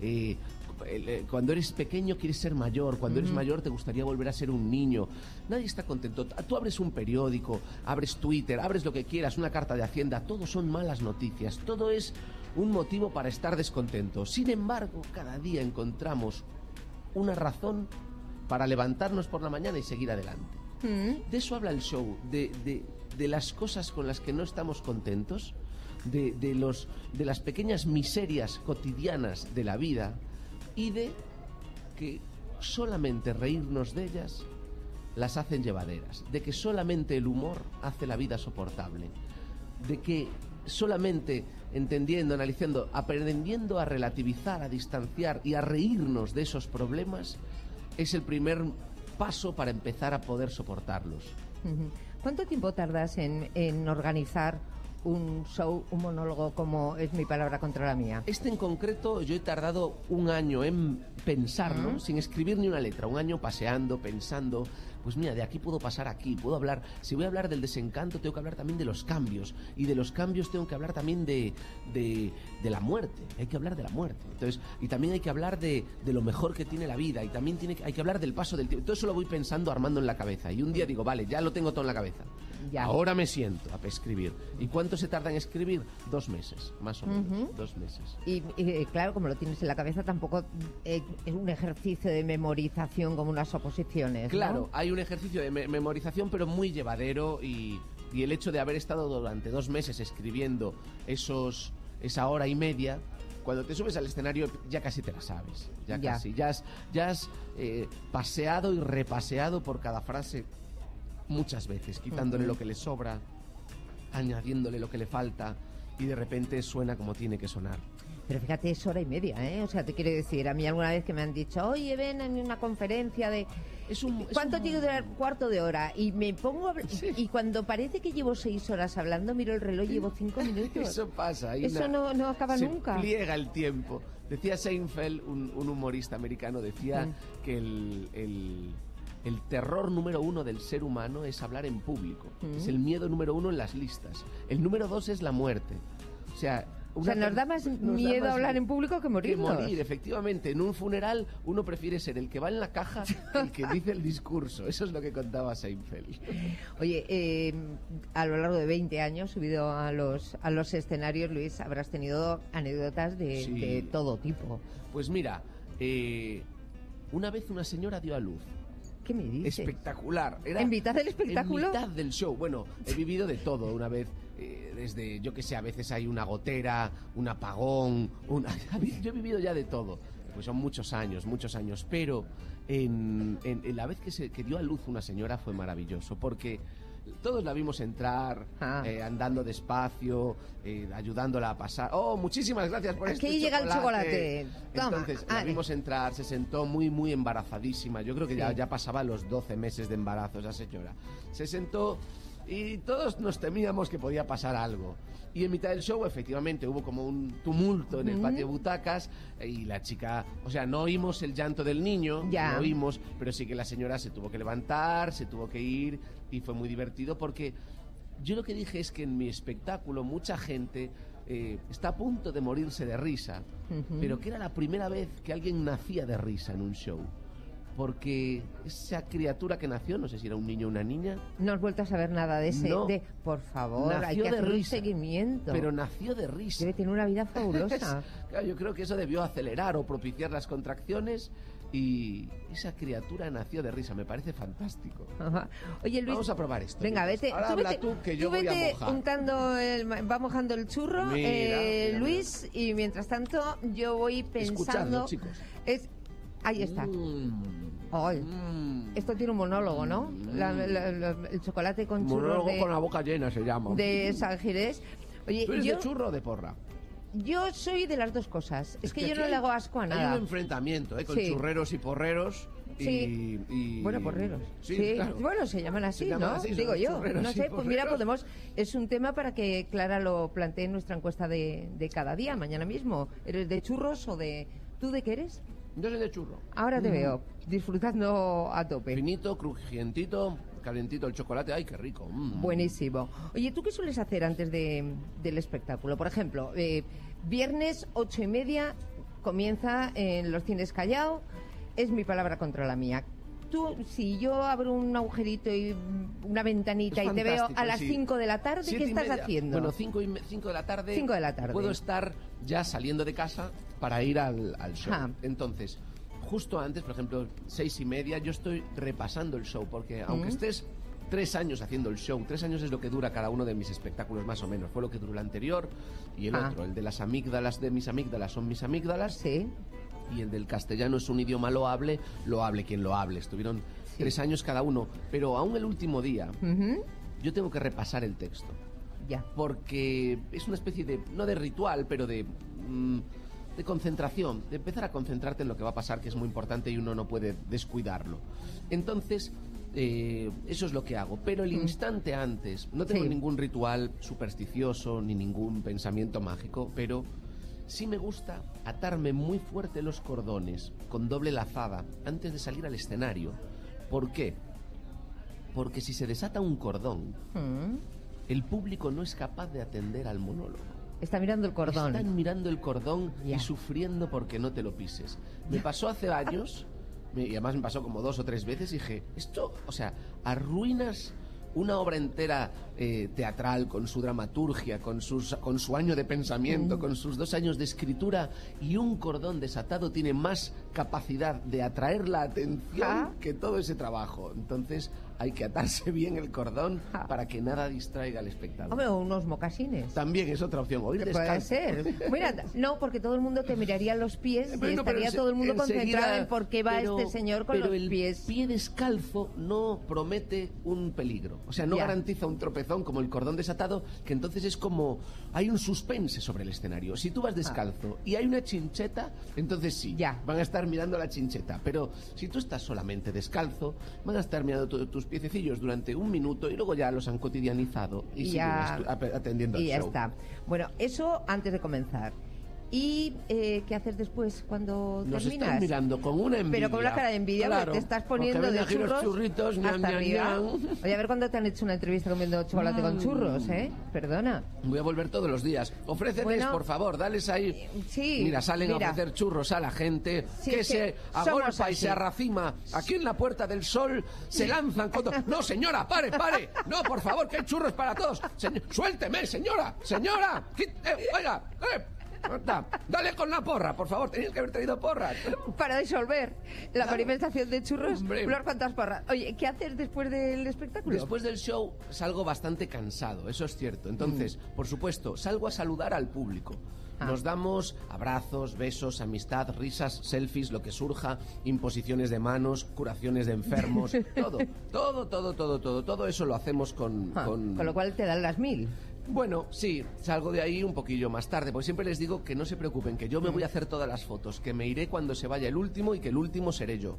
Cuando eres pequeño quieres ser mayor, cuando eres mayor te gustaría volver a ser un niño. Nadie está contento. Tú abres un periódico, abres Twitter, abres lo que quieras, una carta de Hacienda, todo son malas noticias, todo es un motivo para estar descontento. Sin embargo, cada día encontramos una razón para levantarnos por la mañana y seguir adelante. De eso habla el show, de las cosas con las que no estamos contentos, de las pequeñas miserias cotidianas de la vida, y de que solamente reírnos de ellas las hacen llevaderas, de que solamente el humor hace la vida soportable, de que solamente entendiendo, analizando, aprendiendo a relativizar, a distanciar y a reírnos de esos problemas es el primer paso para empezar a poder soportarlos. ¿Cuánto tiempo tardas en organizar un show, un monólogo como Es mi palabra contra la mía? Este en concreto yo he tardado un año en pensarlo, sin escribir ni una letra, un año paseando, pensando, pues mira, de aquí puedo pasar aquí, puedo hablar, si voy a hablar del desencanto tengo que hablar también de los cambios, y de los cambios tengo que hablar también de la muerte, hay que hablar de la muerte, entonces, y también hay que hablar de lo mejor que tiene la vida, y también hay que hablar del paso del tiempo. Todo eso lo voy pensando, armando en la cabeza, y un día digo, vale, ya lo tengo todo en la cabeza. Ahora me siento a escribir. ¿Y cuánto se tarda en escribir? 2 meses, más o menos. 2 meses. Y claro, como lo tienes en la cabeza, tampoco es un ejercicio de memorización como unas oposiciones, ¿no? Claro, hay un ejercicio de memorización, pero muy llevadero, y el hecho de haber estado durante 2 meses escribiendo esa hora y media, cuando te subes al escenario ya casi te la sabes. Ya has paseado y repaseado por cada frase muchas veces, quitándole lo que le sobra, añadiéndole lo que le falta, y de repente suena como tiene que sonar. Pero fíjate, es hora y media, ¿eh? O sea, te quiero decir, a mí alguna vez que me han dicho, oye, ven en una conferencia de... ¿Cuánto tiene que durar? 1/4 de hora. Y me pongo y cuando parece que llevo 6 horas hablando, miro el reloj y llevo 5 minutos. Eso pasa. Eso no acaba nunca. Se pliega el tiempo. Decía Seinfeld, un humorista americano, decía que el terror número 1 del ser humano es hablar en público. Es el miedo número 1 en las listas. El número 2 es la muerte. O sea, O sea, nos da más miedo hablar en público que morirnos. Que morir, efectivamente. En un funeral uno prefiere ser el que va en la caja que el que dice el discurso. Eso es lo que contaba Seinfeld. Oye, a lo largo de 20 años subido a los escenarios, Luis, habrás tenido anécdotas de todo tipo. Pues mira, una vez una señora dio a luz. ¿Qué me dices? Espectacular. ¿En mitad del espectáculo? En mitad del show. Bueno, he vivido de todo. Una vez, desde, yo que sé, a veces hay una gotera, un apagón. Yo he vivido ya de todo. Pues son muchos años. Pero en la vez que dio a luz una señora fue maravilloso. Porque todos la vimos entrar, andando despacio, ayudándola a pasar. ¡Oh, muchísimas gracias por este chocolate! Aquí llega el chocolate. Toma. Entonces, la vimos entrar, se sentó muy embarazadísima. Yo creo que ya pasaba los 12 meses de embarazo esa señora. Se sentó y todos nos temíamos que podía pasar algo. Y en mitad del show, efectivamente, hubo como un tumulto en el patio de butacas y la chica... O sea, no oímos el llanto del niño, no oímos, pero sí que la señora se tuvo que levantar, se tuvo que ir y fue muy divertido porque yo lo que dije es que en mi espectáculo mucha gente está a punto de morirse de risa, pero que era la primera vez que alguien nacía de risa en un show. Porque esa criatura que nació, no sé si era un niño o una niña... No has vuelto a saber nada de ese... No. Por favor, hay que hacer un seguimiento. Pero nació de risa. Debe tener una vida fabulosa. Claro, yo creo que eso debió acelerar o propiciar las contracciones y esa criatura nació de risa. Me parece fantástico. Ajá. Oye, Luis... Vamos a probar esto. Venga, vete. Ahora habla tú, que yo voy a mojar. Va mojando el churro, mira. Luis, y mientras tanto yo voy pensando... Escuchadlo, chicos. Ahí está. Ay, esto tiene un monólogo, ¿no? El chocolate con churros monólogo con la boca llena se llama. De San Ginés. Oye, ¿tú eres de churro o de porra? Yo soy de las dos cosas. Es que yo no le hago asco a nada. Hay un enfrentamiento, con churreros y porreros. Sí. Bueno, porreros. Sí. Claro. Bueno, se llaman así, ¿no? Así, digo yo. Churreros, no sé, pues mira, es un tema para que Clara lo plantee en nuestra encuesta de cada día, mañana mismo. ¿Eres de churros o de... ¿Tú de qué eres? Yo soy de churro. Ahora te veo, disfrutando a tope. Finito, crujientito, calentito el chocolate. ¡Ay, qué rico! Buenísimo. Oye, ¿tú qué sueles hacer antes del espectáculo? Por ejemplo, viernes 8:30 comienza en los Cines Callao. Es mi palabra contra la mía. Tú, si yo abro un agujerito y una ventanita y te veo a las 5 de la tarde, ¿qué estás haciendo? Bueno, 5 de la tarde. 5 de la tarde. Puedo estar ya saliendo de casa para ir al show. Entonces, justo antes, por ejemplo, 6:30, yo estoy repasando el show, porque aunque estés 3 años haciendo el show, 3 años es lo que dura cada uno de mis espectáculos más o menos. Fue lo que duró el anterior y el otro, el de las amígdalas de mis amígdalas son mis amígdalas. Sí. Y el del castellano es un idioma loable quien lo hable. Estuvieron 3 años cada uno, pero aún el último día yo tengo que repasar el texto. Ya. Porque es una especie de, no de ritual, pero de concentración, de empezar a concentrarte en lo que va a pasar, que es muy importante y uno no puede descuidarlo. Entonces, eso es lo que hago. Pero el instante antes, no tengo ningún ritual supersticioso ni ningún pensamiento mágico, pero... sí me gusta atarme muy fuerte los cordones con doble lazada antes de salir al escenario. ¿Por qué? Porque si se desata un cordón, el público no es capaz de atender al monólogo. Está mirando el cordón. Están mirando el cordón y sufriendo porque no te lo pises. Me pasó hace años, y además me pasó como 2 o 3 veces, y dije, esto, o sea, arruinas una obra entera teatral, con su dramaturgia, con su año de pensamiento, con sus 2 años de escritura, y un cordón desatado tiene más capacidad de atraer la atención que todo ese trabajo. Entonces hay que atarse bien el cordón para que nada distraiga al espectador. Hombre, o unos mocasines. También es otra opción. O ir descalzo. Puede ser. Mira, no, porque todo el mundo te miraría los pies y estaría todo el mundo concentrado en por qué va este señor con los pies. Pero el pie descalzo no promete un peligro. O sea, no garantiza un tropezón como el cordón desatado, que entonces es como... hay un suspense sobre el escenario. Si tú vas descalzo y hay una chincheta, entonces sí, van a estar mirando la chincheta. Pero si tú estás solamente descalzo, van a estar mirando tus piececillos durante 1 minuto y luego ya los han cotidianizado y siguen atendiendo al show. Y ya está. Bueno, eso antes de comenzar. ¿Y qué haces después cuando Nos terminas? están mirando con una envidia. Pero con una cara de envidia, claro, porque te estás poniendo de aquí los churros churritos, ñam, hasta ñam, arriba. ñam. Oye, a ver cuándo te han hecho una entrevista comiendo chocolate con churros, ¿eh? Perdona. Voy a volver todos los días. Ofréceles, Bueno, por favor, dales ahí. Sí. Mira, salen a ofrecer churros a la gente Sí, que es se que somos agolpa y así. se arracima. Aquí en la Puerta del Sol se lanzan con... No, señora, pare. No, por favor, que hay churros para todos. Suélteme, señora. Oiga, dale con la porra, por favor. Tenías que haber traído porra. Para disolver la manifestación de churros, Hombre. Flor, ¿cuántas porras? Oye, ¿qué haces después del espectáculo? Después del show salgo bastante cansado, eso es cierto. Entonces, por supuesto, salgo a saludar al público. Nos damos abrazos, besos, amistad, risas, selfies, lo que surja, imposiciones de manos, curaciones de enfermos, todo eso lo hacemos con... Con lo cual te dan las 1000. Bueno, sí, salgo de ahí un poquillo más tarde, porque siempre les digo que no se preocupen, que yo me voy a hacer todas las fotos, que me iré cuando se vaya el último y que el último seré yo.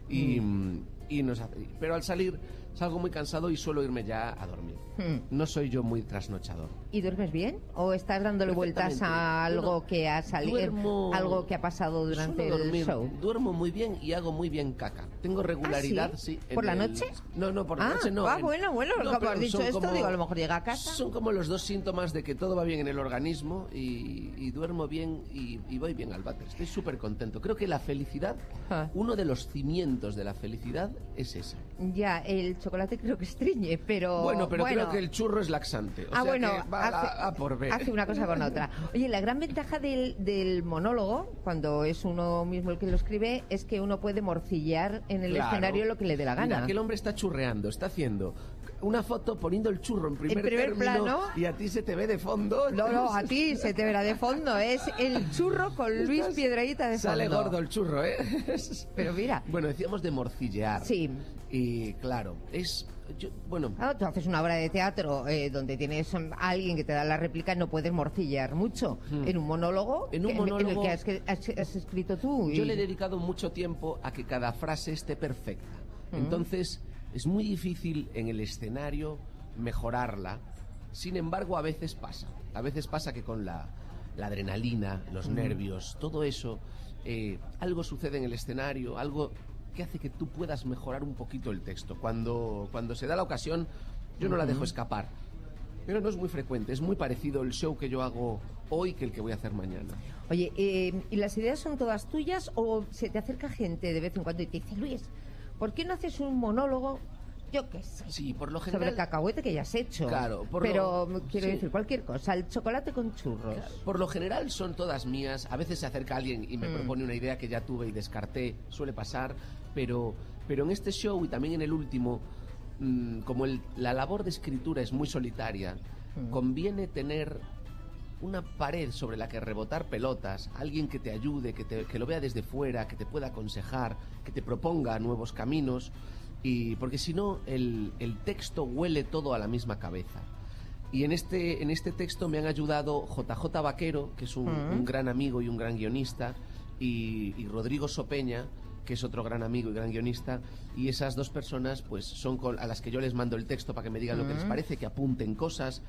Pero al salir salgo muy cansado y suelo irme ya a dormir. No soy yo muy trasnochador. ¿Y duermes bien? ¿O estás dándole vueltas a algo que ha salido, algo que ha pasado durante el show? Duermo muy bien y hago muy bien caca. Tengo regularidad, sí. ¿Por la noche? No, por la noche no. Bueno, No, como has dicho esto, como- digo, a lo mejor llega a casa. Son como los dos síntomas de que todo va bien en el organismo y duermo bien y voy bien al váter. Estoy súper contento. Creo que la felicidad, uno de los cimientos de la felicidad es ese. Ya, el chocolate creo que estriñe, pero... Bueno, pero creo que el churro es laxante. O sea bueno, que va a por B. hace una cosa con otra. Oye, la gran ventaja del monólogo, cuando es uno mismo el que lo escribe, es que uno puede morcillar en el Claro. escenario lo que le dé la gana. Mira, aquel hombre está churreando, está haciendo una foto poniendo el churro en primer término, plano. y a ti se te ve de fondo. No, a ti se te verá de fondo. Es el churro con Luis Piedrahíta de fondo. Sale gordo el churro, ¿eh? Pero mira. Bueno, decíamos de morcillear. Sí. Y claro, bueno... Tú haces una obra de teatro donde tienes a alguien que te da la réplica, no puedes morcillar mucho. En un monólogo, En un monólogo- en el que has escrito tú. Yo le he dedicado mucho tiempo a que cada frase esté perfecta. Entonces, es muy difícil en el escenario mejorarla. Sin embargo, a veces pasa. A veces pasa que con la adrenalina, los nervios, todo eso, algo sucede en el escenario, algo que hace que tú puedas mejorar un poquito el texto. Cuando se da la ocasión, yo no la dejo escapar. Pero no es muy frecuente, es muy parecido el show que yo hago hoy que el que voy a hacer mañana. Oye, ¿y las ideas son todas tuyas o se te acerca gente de vez en cuando y te dice, Luis, ¿por qué no haces un monólogo, yo qué sé, Sí, por lo general... sobre el cacahuete que ya has hecho? Claro, pero quiero sí. decir, cualquier cosa, el chocolate con churros. Por lo general son todas mías. A veces se acerca alguien y me propone una idea que ya tuve y descarté. Suele pasar. Pero en este show y también en el último, como la labor de escritura es muy solitaria, conviene tener una pared sobre la que rebotar pelotas, alguien que te ayude, que lo vea desde fuera, que te pueda aconsejar, que te proponga nuevos caminos. Y porque si no, el texto huele todo a la misma cabeza. Y en este texto me han ayudado JJ Vaquero, que es un gran amigo y un gran guionista, y Rodrigo Sopeña, que es otro gran amigo y gran guionista, y esas dos personas pues son a las que yo les mando el texto para que me digan lo que les parece, que apunten cosas,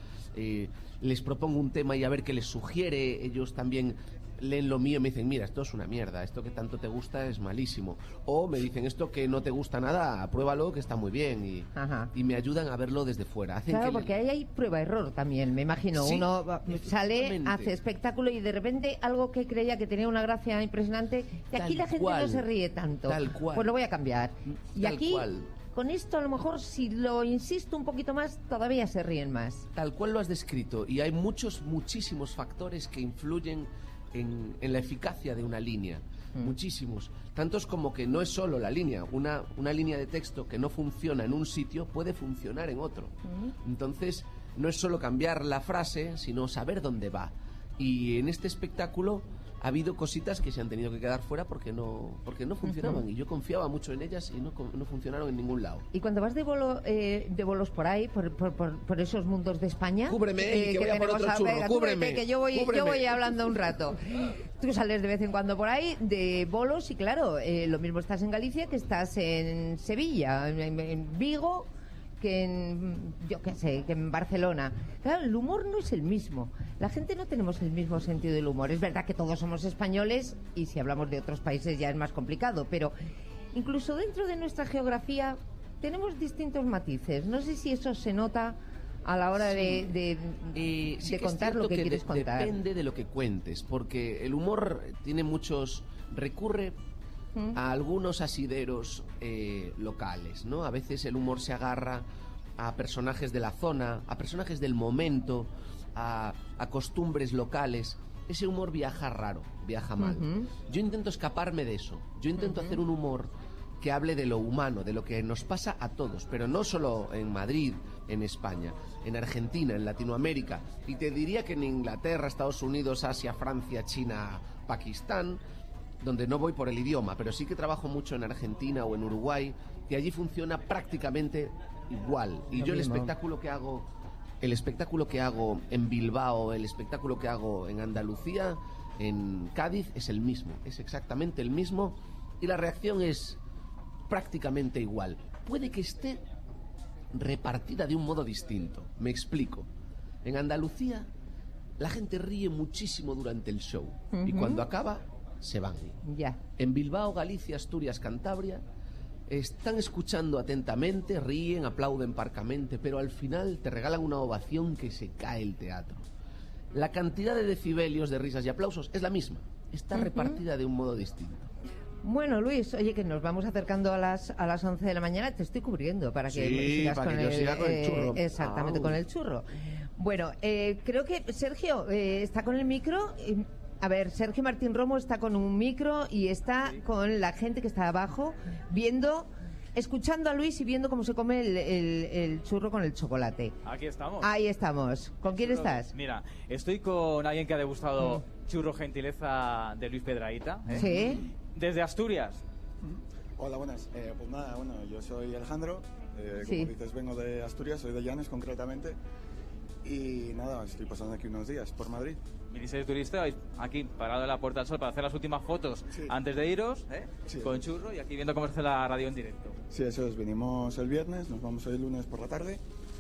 les propongo un tema y a ver qué les sugiere. Ellos también leen lo mío y me dicen, mira, esto es una mierda, esto que tanto te gusta es malísimo. O me dicen, esto que no te gusta nada, pruébalo, que está muy bien. Y me ayudan a verlo desde fuera. Hacen Claro, que porque ahí hay prueba-error también, me imagino. Sí, Uno sale, efectivamente. hace espectáculo y de repente algo que creía que tenía una gracia impresionante, y aquí Tal la gente cual. no se ríe tanto. Tal cual. Pues lo voy a cambiar. Y Tal aquí, cual. con esto a lo mejor si lo insisto un poquito más, todavía se ríen más. Tal cual lo has descrito. Y hay muchísimos factores que influyen en la eficacia de una línea. Muchísimos. Tantos como que no es solo la línea. Una línea de texto que no funciona en un sitio puede funcionar en otro. Entonces, no es solo cambiar la frase, sino saber dónde va. Y en este espectáculo ha habido cositas que se han tenido que quedar fuera porque no funcionaban. Y yo confiaba mucho en ellas y no funcionaron en ningún lado. Y cuando vas de bolos por ahí, por esos mundos de España... Cúbreme, que voy a por tenemos otro churro, venga, cúbreme, que yo voy cúbreme. hablando un rato. Tú sales de vez en cuando por ahí de bolos y claro, lo mismo estás en Galicia que estás en Sevilla, en Vigo, que en, yo qué sé, que en Barcelona. Claro, el humor no es el mismo. la gente no tenemos el mismo sentido del humor. Es verdad que todos somos españoles y si hablamos de otros países ya es más complicado, pero incluso dentro de nuestra geografía tenemos distintos matices. No sé si eso se nota a la hora de contar lo que quieres contar. Depende de lo que cuentes, porque el humor tiene muchos... recurre a algunos asideros locales, ¿no? A veces el humor se agarra a personajes de la zona, a personajes del momento, a costumbres locales. Ese humor viaja raro, viaja mal. Yo intento escaparme de eso. Yo intento hacer un humor que hable de lo humano, de lo que nos pasa a todos, pero no solo en Madrid, en España, en Argentina, en Latinoamérica, y te diría que en Inglaterra, Estados Unidos, Asia, Francia, China, Pakistán, donde no voy por el idioma, pero sí que trabajo mucho en Argentina o en Uruguay, y allí funciona prácticamente igual. Y yo el espectáculo que hago en Bilbao, el espectáculo que hago en Andalucía, en Cádiz, es el mismo, es exactamente el mismo, y la reacción es prácticamente igual. Puede que esté repartida de un modo distinto. Me explico. En Andalucía la gente ríe muchísimo durante el show y cuando acaba se van. En Bilbao, Galicia, Asturias, Cantabria están escuchando atentamente, ríen, aplauden parcamente, pero al final te regalan una ovación que se cae el teatro. La cantidad de decibelios de risas y aplausos es la misma, está repartida de un modo distinto. Bueno, Luis, oye, que nos vamos acercando a las 11 de la mañana. Te estoy cubriendo para que sigas para con, que siga con el churro. Exactamente, con el churro. Bueno, creo que Sergio está con el micro. A ver, Sergio Martín Romo está con un micro y está con la gente que está abajo viendo, escuchando a Luis y viendo cómo se come el churro con el chocolate. Aquí estamos. Ahí estamos. ¿Con quién estás? Mira, estoy con alguien que ha degustado churro gentileza de Luis Pedraíta. Sí. Desde Asturias. Hola, buenas. Pues nada, bueno, yo soy Alejandro. Como dices, vengo de Asturias, soy de Llanes concretamente. Y nada, estoy pasando aquí unos días por Madrid. Viniste de turista aquí, parado en la Puerta del Sol para hacer las últimas fotos antes de iros, con churro y aquí viendo cómo se hace la radio en directo. Sí, eso es. Vinimos el viernes, nos vamos el lunes por la tarde.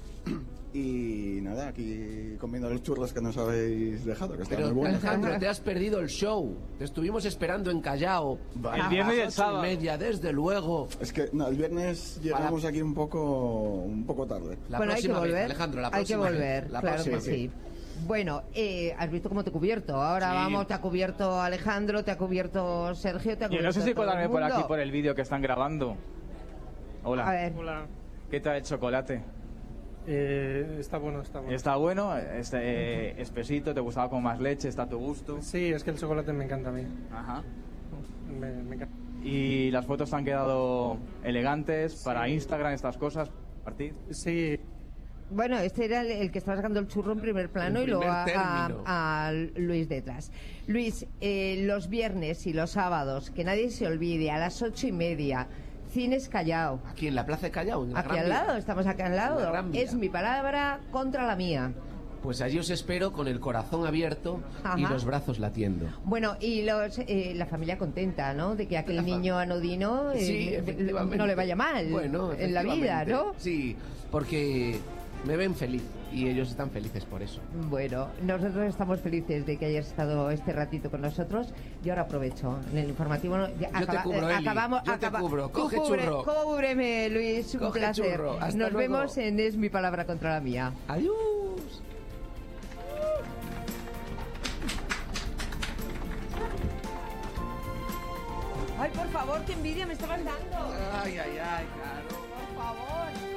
Y nada, aquí comiendo los churros que nos habéis dejado, que están muy buenos. Alejandro, te has perdido el show. Te estuvimos esperando en Callao. El viernes y el sábado. 8:30, desde luego. Es que no, el viernes llegamos aquí un poco tarde. Bueno, hay que volver. Vez, Alejandro, la próxima hay que volver, vez. claro que sí. Bueno, has visto cómo te he cubierto. Ahora vamos, te ha cubierto Alejandro, te ha cubierto Sergio, te ha cubierto Yo no sé si colarme por aquí por el vídeo que están grabando. Hola. A ver. Hola. ¿Qué tal el chocolate? Está bueno, está bueno. ¿Está bueno? ¿Espesito? ¿Te gustaba con más leche? ¿Está a tu gusto? Sí, es que el chocolate me encanta a mí. Ajá. Me encanta. ¿Y las fotos te han quedado elegantes para Instagram, estas cosas? ¿Partir? Sí. Bueno, este era el que estaba sacando el churro en primer plano y luego a Luis detrás. Luis, los viernes y los sábados, que nadie se olvide, a las 8:30... Cines Callao. Aquí en la Plaza de Callao. Aquí al lado, estamos aquí al lado. Es mi palabra contra la mía. Pues allí os espero con el corazón abierto y los brazos latiendo. Bueno, y la familia contenta, ¿no? De que aquel niño anodino no le vaya mal en la vida, ¿no? Sí, porque me ven feliz y ellos están felices por eso. Bueno, nosotros estamos felices de que hayas estado este ratito con nosotros. Yo ahora aprovecho en el informativo. Yo te cubro, Eli. Yo te cubro. Coge churro. Cúbreme, Luis. Un placer. Churro. Hasta Nos luego. vemos en Es mi palabra contra la mía. Adiós. Ay, por favor, qué envidia me estabas dando. Ay, claro. Por favor.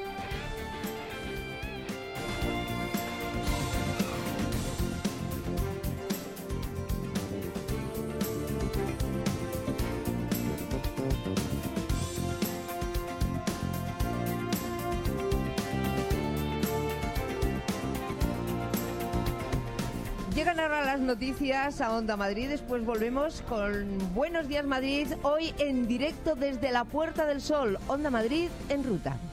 Llegan ahora las noticias a Onda Madrid, después volvemos con Buenos Días Madrid, hoy en directo desde la Puerta del Sol, Onda Madrid en ruta.